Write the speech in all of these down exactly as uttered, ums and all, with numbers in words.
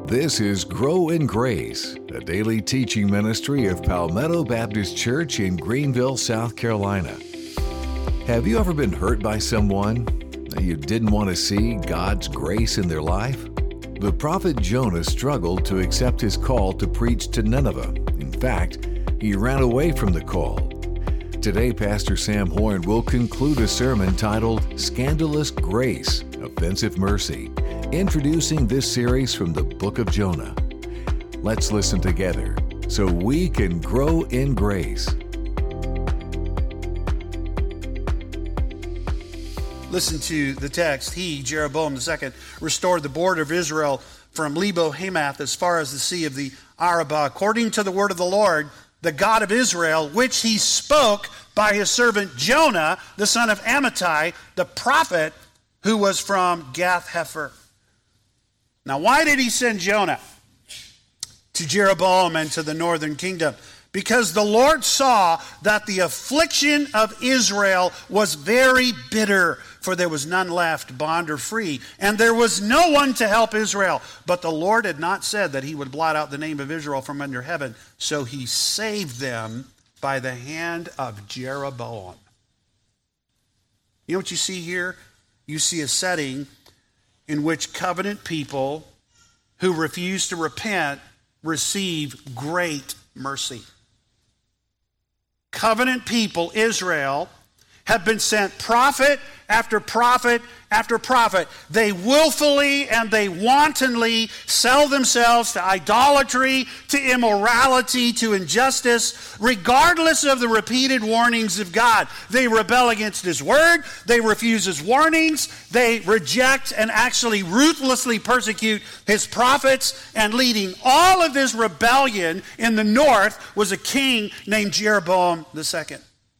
This is Grow in Grace, a daily teaching ministry of Palmetto Baptist Church in Greenville, South Carolina. Have you ever been hurt by someone that you didn't want to see God's grace in their life? The prophet Jonah struggled to accept his call to preach to Nineveh. In fact, he ran away from the call. Today, Pastor Sam Horn will conclude a sermon titled Scandalous Grace, Offensive Mercy, introducing this series from the book of Jonah. Let's listen together so we can grow in grace. Listen to the text. He, Jeroboam the second, restored the border of Israel from Lebo Hamath as far as the sea of the Arabah, according to the word of the Lord, the God of Israel, which he spoke by his servant Jonah, the son of Amittai, the prophet, who was from Gath-Hepher. Now, why did he send Jonah to Jeroboam and to the northern kingdom? Because the Lord saw that the affliction of Israel was very bitter, for there was none left, bond or free, and there was no one to help Israel. But the Lord had not said that he would blot out the name of Israel from under heaven, so he saved them by the hand of Jeroboam. You know what you see here? You see a setting in which covenant people who refuse to repent receive great mercy. Covenant people, Israel, have been sent prophet after prophet after prophet. They willfully and they wantonly sell themselves to idolatry, to immorality, to injustice, regardless of the repeated warnings of God. They rebel against his word. They refuse his warnings. They reject and actually ruthlessly persecute his prophets. And leading all of this rebellion in the north was a king named Jeroboam the second.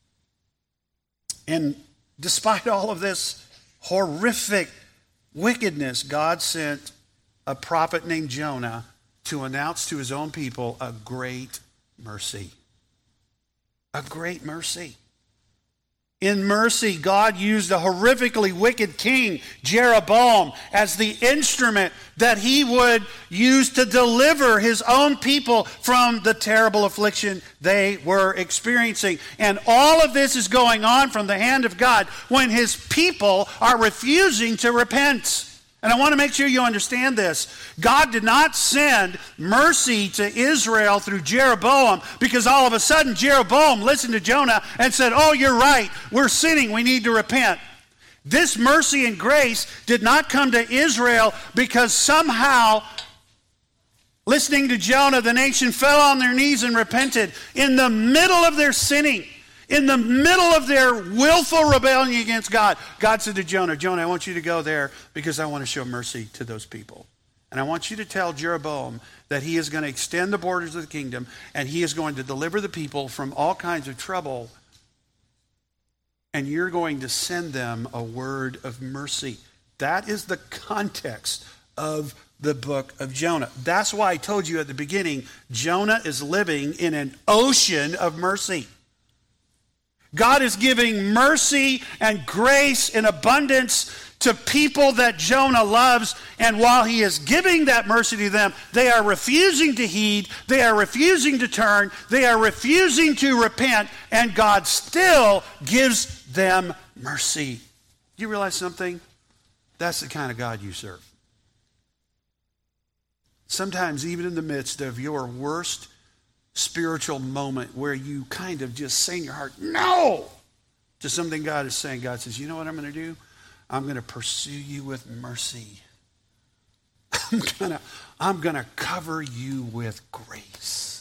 And despite all of this horrific wickedness, God sent a prophet named Jonah to announce to his own people a great mercy. A great mercy. In mercy, God used a horrifically wicked king, Jeroboam, as the instrument that he would use to deliver his own people from the terrible affliction they were experiencing. And all of this is going on from the hand of God when his people are refusing to repent. And I want to make sure you understand this. God did not send mercy to Israel through Jeroboam because all of a sudden Jeroboam listened to Jonah and said, oh, you're right, we're sinning, we need to repent. This mercy and grace did not come to Israel because somehow, listening to Jonah, the nation fell on their knees and repented. In the middle of their sinning, in the middle of their willful rebellion against God, God said to Jonah, Jonah, I want you to go there because I want to show mercy to those people. And I want you to tell Jeroboam that he is going to extend the borders of the kingdom and he is going to deliver the people from all kinds of trouble. And you're going to send them a word of mercy. That is the context of the book of Jonah. That's why I told you at the beginning, Jonah is living in an ocean of mercy. God is giving mercy and grace in abundance to people that Jonah loves, and while he is giving that mercy to them, they are refusing to heed, they are refusing to turn, they are refusing to repent, and God still gives them mercy. Do you realize something? That's the kind of God you serve. Sometimes even in the midst of your worst spiritual moment where you kind of just say in your heart, no, to something God is saying, God says, you know what I'm going to do? I'm going to pursue you with mercy. I'm going to, I'm going to cover you with grace.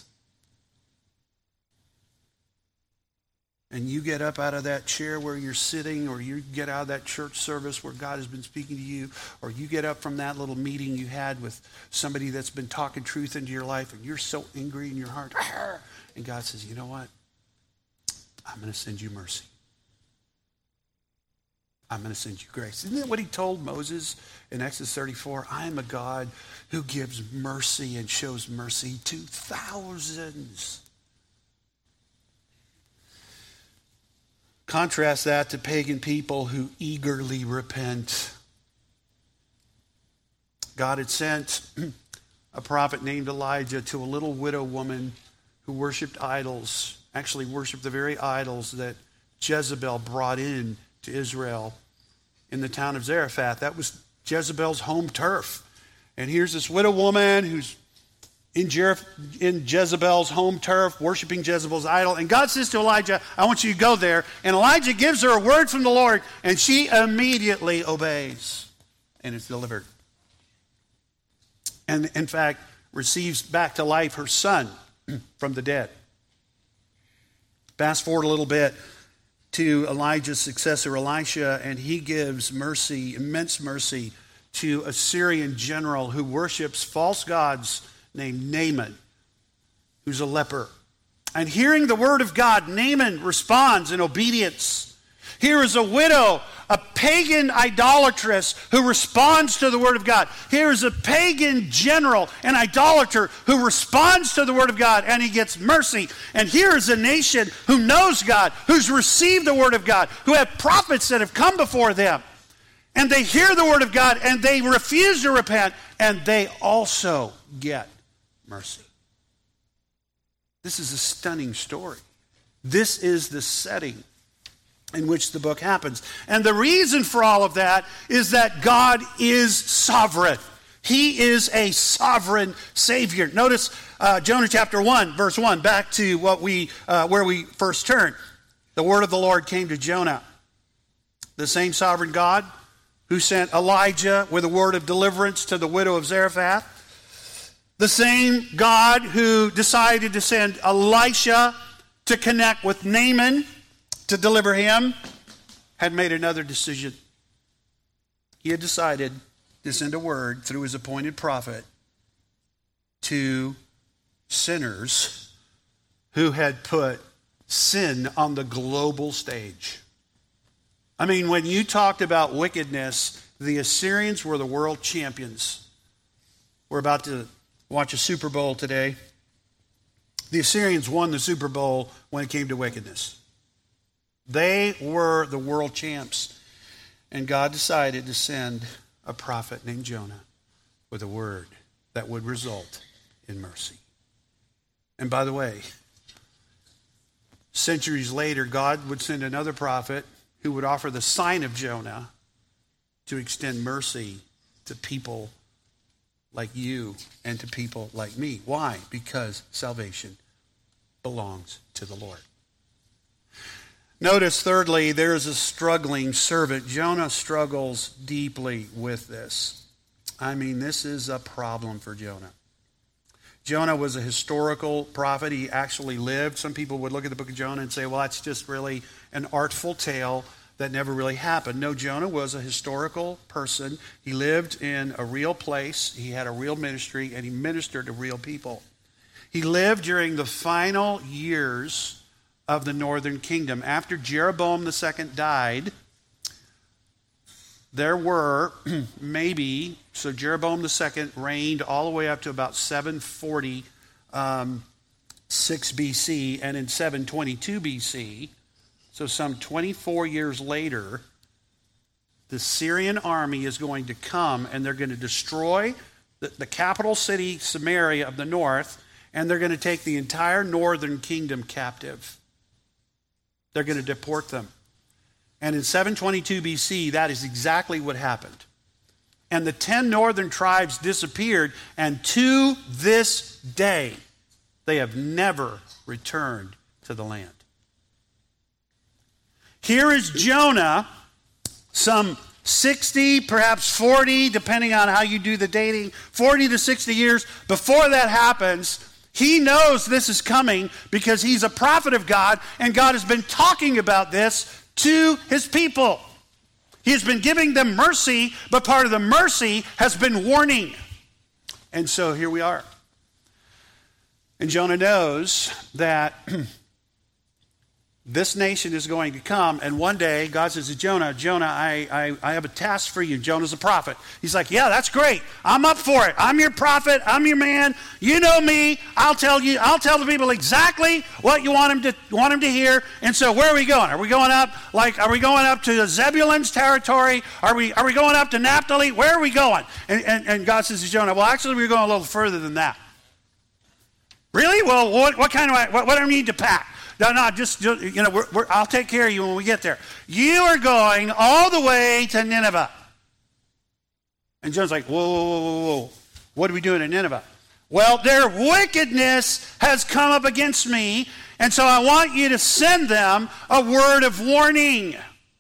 And you get up out of that chair where you're sitting, or you get out of that church service where God has been speaking to you, or you get up from that little meeting you had with somebody that's been talking truth into your life, and you're so angry in your heart, and God says, you know what? I'm going to send you mercy. I'm going to send you grace. Isn't that what he told Moses in Exodus thirty-four? I am a God who gives mercy and shows mercy to thousands. Contrast that to pagan people who eagerly repent. God had sent a prophet named Elijah to a little widow woman who worshiped idols, actually worshiped the very idols that Jezebel brought in to Israel in the town of Zarephath. That was Jezebel's home turf. And here's this widow woman who's in, Jer- in Jezebel's home turf, worshiping Jezebel's idol. And God says to Elijah, I want you to go there. And Elijah gives her a word from the Lord, and she immediately obeys. And it's delivered. And in fact, receives back to life her son from the dead. Fast forward a little bit to Elijah's successor, Elisha, and he gives mercy, immense mercy, to a Syrian general who worships false gods named Naaman, who's a leper. And hearing the word of God, Naaman responds in obedience. Here is a widow, a pagan idolatress who responds to the word of God. Here is a pagan general, an idolater who responds to the word of God, and he gets mercy. And here is a nation who knows God, who's received the word of God, who have prophets that have come before them. And they hear the word of God, and they refuse to repent, and they also get mercy. This is a stunning story. This is the setting in which the book happens. And the reason for all of that is that God is sovereign. He is a sovereign Savior. Notice uh, Jonah chapter one, verse one, back to what we uh, where we first turned. The word of the Lord came to Jonah. The same sovereign God who sent Elijah with a word of deliverance to the widow of Zarephath. The same God who decided to send Elisha to connect with Naaman to deliver him had made another decision. He had decided to send a word through his appointed prophet to sinners who had put sin on the global stage. I mean, when you talked about wickedness, the Assyrians were the world champions. We're about to watch a Super Bowl today. The Assyrians won the Super Bowl when it came to wickedness. They were the world champs. And God decided to send a prophet named Jonah with a word that would result in mercy. And by the way, centuries later, God would send another prophet who would offer the sign of Jonah to extend mercy to people like you and to people like me. Why? Because salvation belongs to the Lord. Notice, thirdly, there is a struggling servant. Jonah struggles deeply with this. I mean, this is a problem for Jonah. Jonah was a historical prophet. He actually lived. Some people would look at the book of Jonah and say, well, that's just really an artful tale that never really happened. No, Jonah was a historical person. He lived in a real place. He had a real ministry, and he ministered to real people. He lived during the final years of the northern kingdom. After Jeroboam the second died, there were maybe, so Jeroboam the second reigned all the way up to about seven forty-six B C, and in seven twenty-two B C, so some twenty-four years later, the Syrian army is going to come, and they're going to destroy the, the capital city, Samaria of the north, and they're going to take the entire northern kingdom captive. They're going to deport them. And in seven twenty-two B C, that is exactly what happened. And the ten northern tribes disappeared, and to this day, they have never returned to the land. Here is Jonah, some sixty, perhaps forty, depending on how you do the dating, forty to sixty years before that happens. He knows this is coming because he's a prophet of God, and God has been talking about this to his people. He has been giving them mercy, but part of the mercy has been warning. And so here we are. And Jonah knows that this nation is going to come, and one day God says to Jonah, Jonah, I, I, I have a task for you. Jonah's a prophet. He's like, yeah, that's great. I'm up for it. I'm your prophet. I'm your man. You know me. I'll tell you, I'll tell the people exactly what you want them to want them to hear. And so where are we going? Are we going up like are we going up to Zebulun's territory? Are we are we going up to Naphtali? Where are we going? And, and, and God says to Jonah, well, actually we're going a little further than that. Really? Well, what, what kind of what, what do I need to pack? No, no, just, just you know, we're, we're, I'll take care of you when we get there. You are going all the way to Nineveh. And Jonah's like, whoa, whoa, whoa, whoa, whoa. What are we doing in Nineveh? Well, their wickedness has come up against me, and so I want you to send them a word of warning.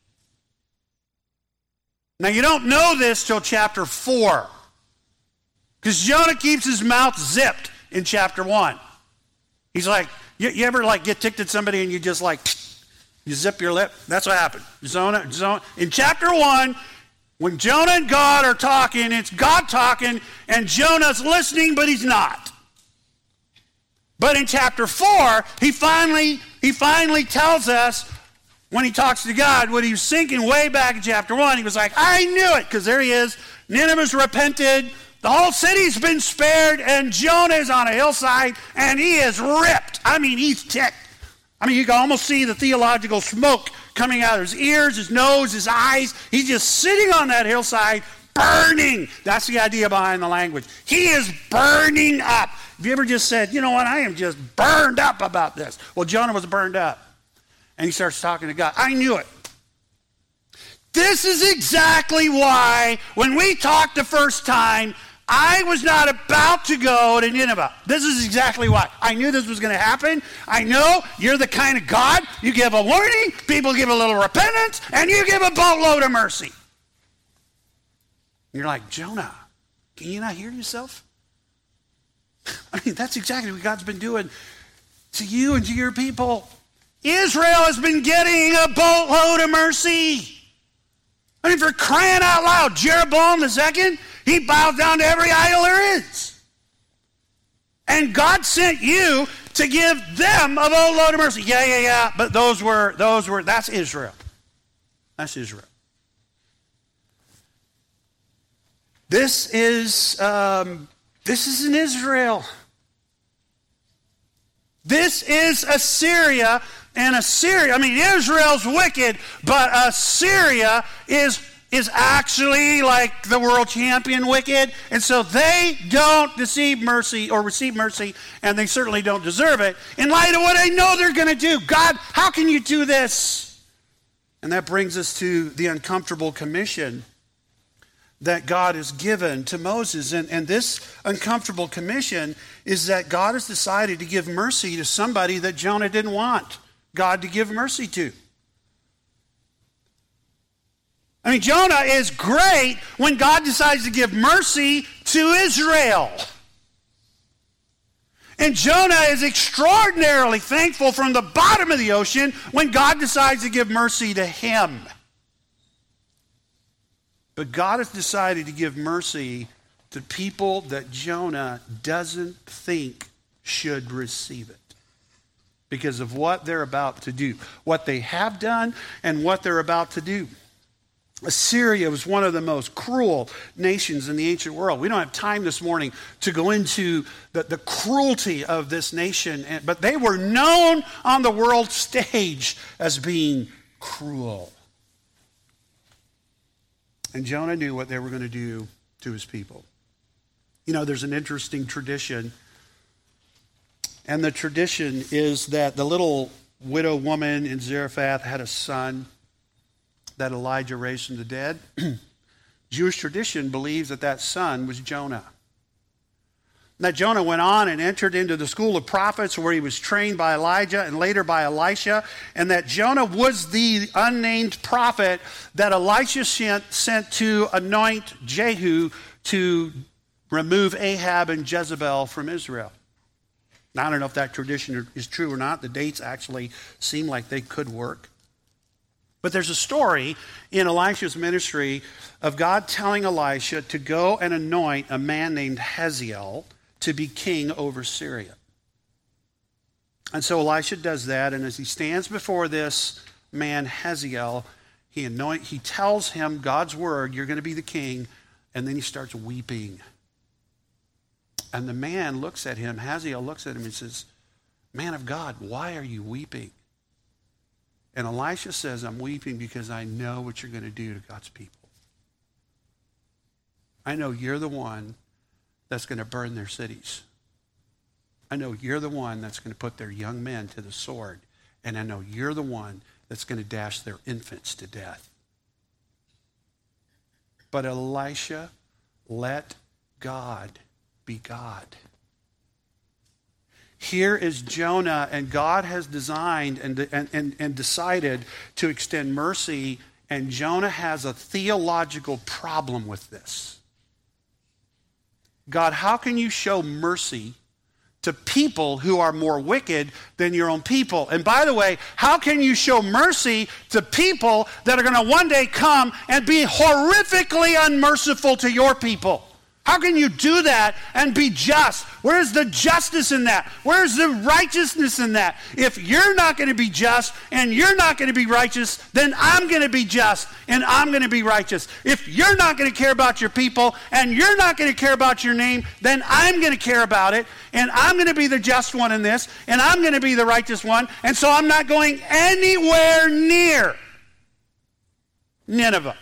Now, you don't know this till chapter four, because Jonah keeps his mouth zipped in chapter one. He's like, You, you ever like get ticked at somebody and you just like, you zip your lip? That's what happened. Jonah, Jonah, in chapter one, when Jonah and God are talking, it's God talking and Jonah's listening, but he's not. But in chapter four, he finally, he finally tells us when he talks to God, what he was thinking way back in chapter one, he was like, I knew it, because there he is. Nineveh's repented. The whole city's been spared, and Jonah is on a hillside, and he is ripped. I mean, he's ticked. I mean, you can almost see the theological smoke coming out of his ears, his nose, his eyes. He's just sitting on that hillside, burning. That's the idea behind the language. He is burning up. Have you ever just said, you know what, I am just burned up about this? Well, Jonah was burned up, and he starts talking to God. I knew it. This is exactly why when we talked the first time, I was not about to go to Nineveh. This is exactly why. I knew this was going to happen. I know you're the kind of God, you give a warning, people give a little repentance, and you give a boatload of mercy. And you're like, Jonah, can you not hear yourself? I mean, that's exactly what God's been doing to you and to your people. Israel has been getting a boatload of mercy. I mean, for crying out loud, Jeroboam the second, he bowed down to every idol there is. And God sent you to give them a boatload of mercy. Yeah, yeah, yeah. But those were, those were, that's Israel. That's Israel. This is, um, this is in Israel. This is Assyria. And Assyria, I mean, Israel's wicked, but Assyria is, is actually like the world champion wicked. And so they don't receive mercy or receive mercy, and they certainly don't deserve it. In light of what I know they're going to do, God, how can you do this? And that brings us to the uncomfortable commission that God has given to Moses. And, and this uncomfortable commission is that God has decided to give mercy to somebody that Jonah didn't want God to give mercy to. I mean, Jonah is great when God decides to give mercy to Israel. And Jonah is extraordinarily thankful from the bottom of the ocean when God decides to give mercy to him. But God has decided to give mercy to people that Jonah doesn't think should receive it, because of what they're about to do, what they have done and what they're about to do. Assyria was one of the most cruel nations in the ancient world. We don't have time this morning to go into the, the cruelty of this nation, but they were known on the world stage as being cruel. And Jonah knew what they were going to do to his people. You know, there's an interesting tradition. And the tradition is that the little widow woman in Zarephath had a son that Elijah raised from the dead. Jewish tradition believes that that son was Jonah. That Jonah went on and entered into the school of prophets where he was trained by Elijah and later by Elisha, and that Jonah was the unnamed prophet that Elisha sent, sent to anoint Jehu to remove Ahab and Jezebel from Israel. Now, I don't know if that tradition is true or not. The dates actually seem like they could work. But there's a story in Elisha's ministry of God telling Elisha to go and anoint a man named Hazael to be king over Syria. And so Elisha does that, and as he stands before this man, Hazael, he anoint, he tells him God's word, you're going to be the king, and then he starts weeping. And the man looks at him, Hazael looks at him and says, man of God, why are you weeping? And Elisha says, I'm weeping because I know what you're going to do to God's people. I know you're the one that's going to burn their cities. I know you're the one that's going to put their young men to the sword. And I know you're the one that's going to dash their infants to death. But Elisha, let God be God. Here is Jonah, and God has designed and, and, and, and decided to extend mercy, and Jonah has a theological problem with this. God, how can you show mercy to people who are more wicked than your own people? And by the way, how can you show mercy to people that are going to one day come and be horrifically unmerciful to your people? How can you do that and be just? Where's the justice in that? Where's the righteousness in that? If you're not going to be just and you're not going to be righteous, then I'm going to be just and I'm going to be righteous. If you're not going to care about your people and you're not going to care about your name, then I'm going to care about it, and I'm going to be the just one in this, and I'm going to be the righteous one, and so I'm not going anywhere near Nineveh.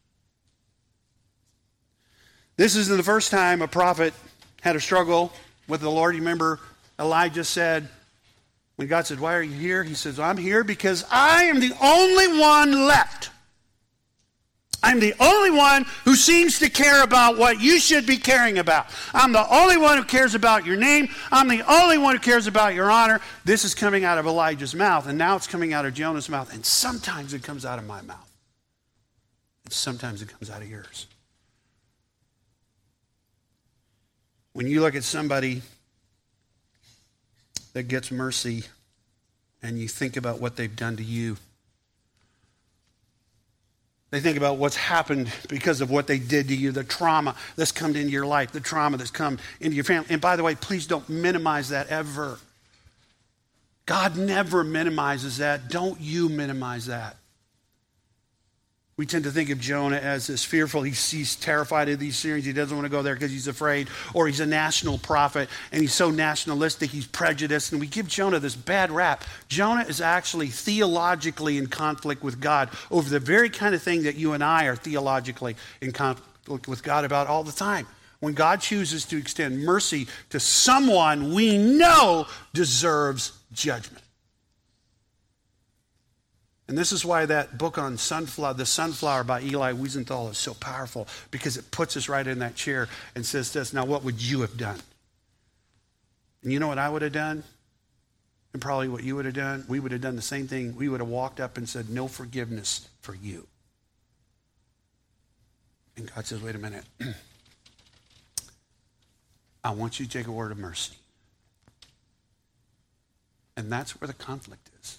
This isn't the first time a prophet had a struggle with the Lord. You remember Elijah said, when God said, why are you here? He says, I'm here because I am the only one left. I'm the only one who seems to care about what you should be caring about. I'm the only one who cares about your name. I'm the only one who cares about your honor. This is coming out of Elijah's mouth, and now it's coming out of Jonah's mouth, and sometimes it comes out of my mouth. And sometimes it comes out of yours. When you look at somebody that gets mercy and you think about what they've done to you, they think about what's happened because of what they did to you, the trauma that's come into your life, the trauma that's come into your family. And by the way, please don't minimize that ever. God never minimizes that. Don't you minimize that. We tend to think of Jonah as this fearful. He's, he's terrified of these Syrians. He doesn't want to go there because he's afraid. Or he's a national prophet, and he's so nationalistic, he's prejudiced. And we give Jonah this bad rap. Jonah is actually theologically in conflict with God over the very kind of thing that you and I are theologically in conflict with God about all the time. When God chooses to extend mercy to someone we know deserves judgment. And this is why that book on sunflower, The Sunflower by Eli Wiesenthal is so powerful, because it puts us right in that chair and says this, now what would you have done? And you know what I would have done? And probably what you would have done? We would have done the same thing. We would have walked up and said, no forgiveness for you. And God says, wait a minute. I want you to take a word of mercy. And that's where the conflict is.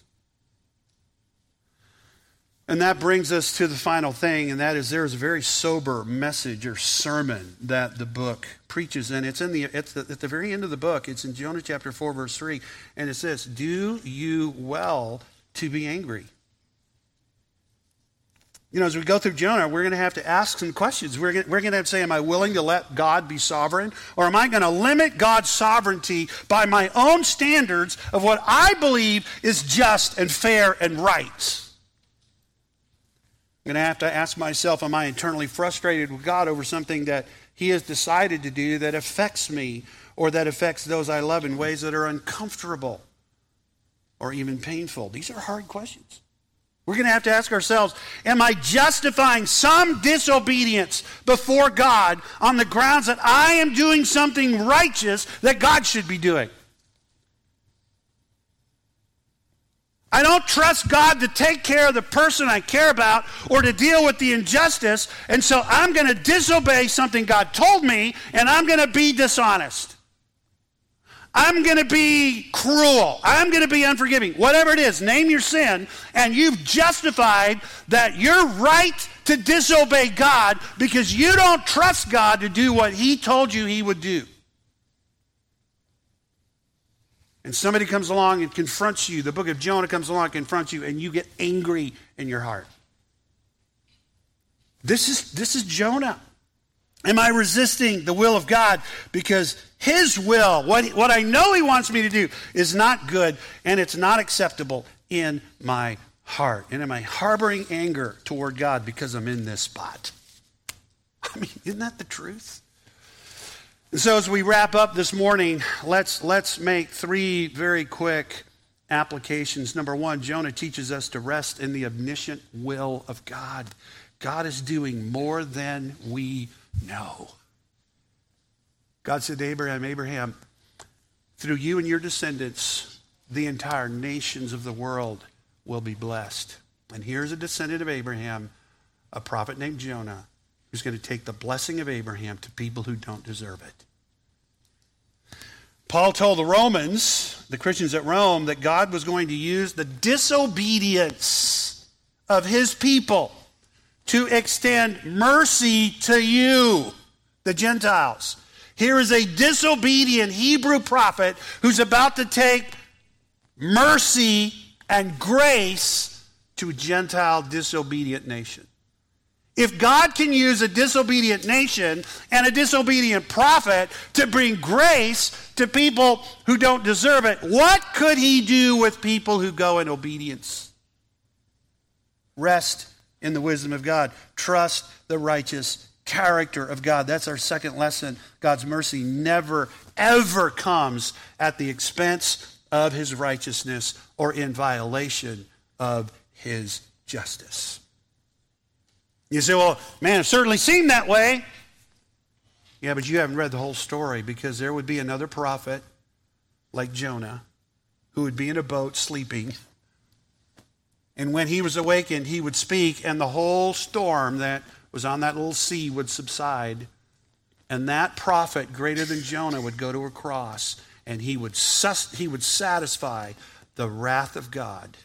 And that brings us to the final thing, and that is there is a very sober message or sermon that the book preaches, and it's in the it's the, at the very end of the book. It's in Jonah chapter four, verse three, and it says, "Do you well to be angry?" You know, as we go through Jonah, we're going to have to ask some questions. We're going, we're going to have to say, am I willing to let God be sovereign? Or am I going to limit God's sovereignty by my own standards of what I believe is just and fair and right? I'm going to have to ask myself, am I internally frustrated with God over something that he has decided to do that affects me or that affects those I love in ways that are uncomfortable or even painful? These are hard questions. We're going to have to ask ourselves, am I justifying some disobedience before God on the grounds that I am doing something righteous that God should be doing? I don't trust God to take care of the person I care about or to deal with the injustice, and so I'm going to disobey something God told me, and I'm going to be dishonest. I'm going to be cruel. I'm going to be unforgiving. Whatever it is, name your sin, and you've justified that you're right to disobey God because you don't trust God to do what he told you he would do. and somebody comes along and confronts you, the book of Jonah comes along and confronts you, and you get angry in your heart. This is, this is Jonah. Am I resisting the will of God? Because his will, what, what I know he wants me to do, is not good, and it's not acceptable in my heart. And am I harboring anger toward God because I'm in this spot? I mean, isn't that the truth? And so as we wrap up this morning, let's, let's make three very quick applications. Number one, Jonah teaches us to rest in the omniscient will of God. God is doing more than we know. God said to Abraham, Abraham, through you and your descendants, the entire nations of the world will be blessed. And here's a descendant of Abraham, a prophet named Jonah, who's going to take the blessing of Abraham to people who don't deserve it. Paul told the Romans, the Christians at Rome, that God was going to use the disobedience of his people to extend mercy to you, the Gentiles. Here is a disobedient Hebrew prophet who's about to take mercy and grace to a Gentile disobedient nation. If God can use a disobedient nation and a disobedient prophet to bring grace to people who don't deserve it, what could he do with people who go in obedience? Rest in the wisdom of God. Trust the righteous character of God. That's our second lesson. God's mercy never, ever comes at the expense of his righteousness or in violation of his justice. You say, well, man, it certainly seemed that way. Yeah, but you haven't read the whole story, because there would be another prophet like Jonah who would be in a boat sleeping. And when he was awakened, he would speak, and the whole storm that was on that little sea would subside. And that prophet, greater than Jonah, would go to a cross, and he would, sus- he would satisfy the wrath of God.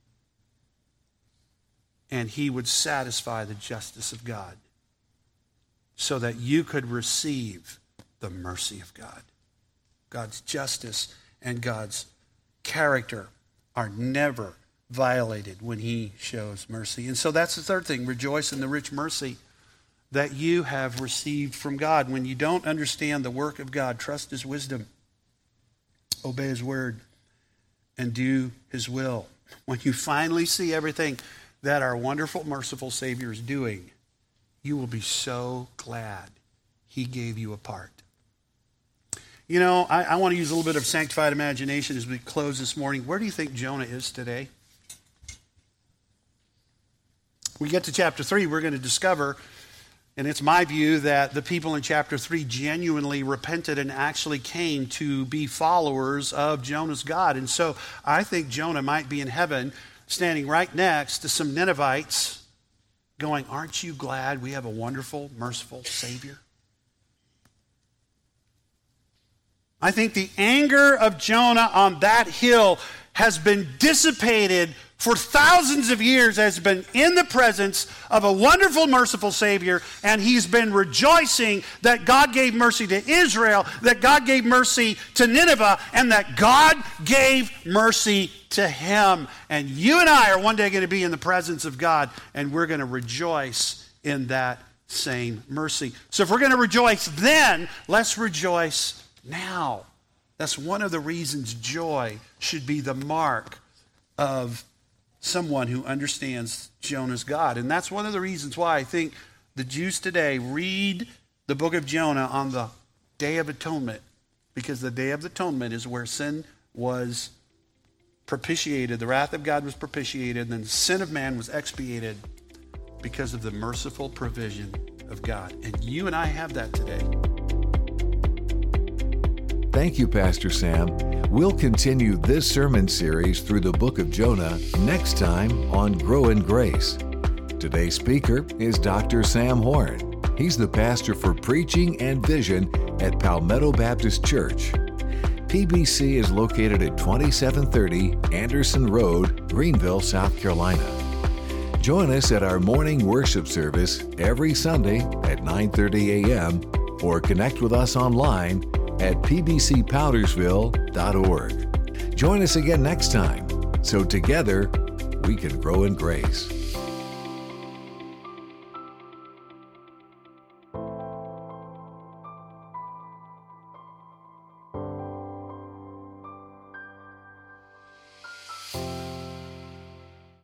And he would satisfy the justice of God so that you could receive the mercy of God. God's justice and God's character are never violated when he shows mercy. And so that's the third thing. Rejoice in the rich mercy that you have received from God. When you don't understand the work of God, trust his wisdom, obey his word, and do his will. When you finally see everything that our wonderful, merciful Savior is doing, you will be so glad he gave you a part. You know, I, I want to use a little bit of sanctified imagination as we close this morning. Where do you think Jonah is today? We get to chapter three, we're going to discover, and it's my view, that the people in chapter three genuinely repented and actually came to be followers of Jonah's God. And so I think Jonah might be in heaven, standing right next to some Ninevites, going, aren't you glad we have a wonderful, merciful Savior? I think the anger of Jonah on that hill has been dissipated for thousands of years, has been in the presence of a wonderful, merciful Savior, and he's been rejoicing that God gave mercy to Israel, that God gave mercy to Nineveh, and that God gave mercy to him. And you and I are one day going to be in the presence of God, and we're going to rejoice in that same mercy. So if we're going to rejoice then, let's rejoice now. That's one of the reasons joy should be the mark of someone who understands Jonah's God. And that's one of the reasons why I think the Jews today read the book of Jonah on the Day of Atonement, because the Day of Atonement is where sin was propitiated, the wrath of God was propitiated, and then the sin of man was expiated because of the merciful provision of God. And you and I have that today. Thank you, Pastor Sam. We'll continue this sermon series through the book of Jonah next time on Grow in Grace. Today's speaker is Doctor Sam Horn. He's the pastor for preaching and vision at Palmetto Baptist Church. P B C is located at twenty-seven thirty Anderson Road, Greenville, South Carolina. Join us at our morning worship service every Sunday at nine thirty a.m. or connect with us online at p b c powdersville dot org. Join us again next time so together we can grow in grace.